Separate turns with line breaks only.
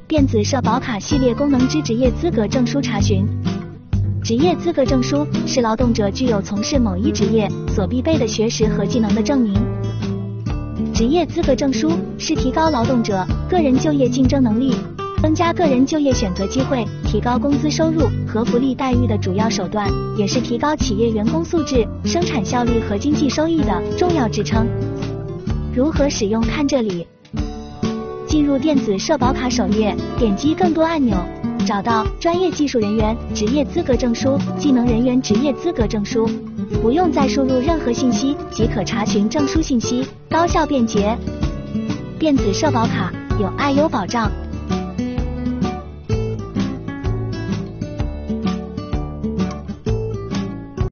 电子社保卡系列功能之职业资格证书查询。职业资格证书是劳动者具有从事某一职业所必备的学识和技能的证明。职业资格证书是提高劳动者个人就业竞争能力，增加个人就业选择机会，提高工资收入和福利待遇的主要手段，也是提高企业员工素质、生产效率和经济收益的重要支撑。如何使用？看这里。进入电子社保卡首页，点击更多按钮，找到专业技术人员职业资格证书、技能人员职业资格证书，不用再输入任何信息即可查询证书信息，高效便捷。电子社保卡有爱优保障，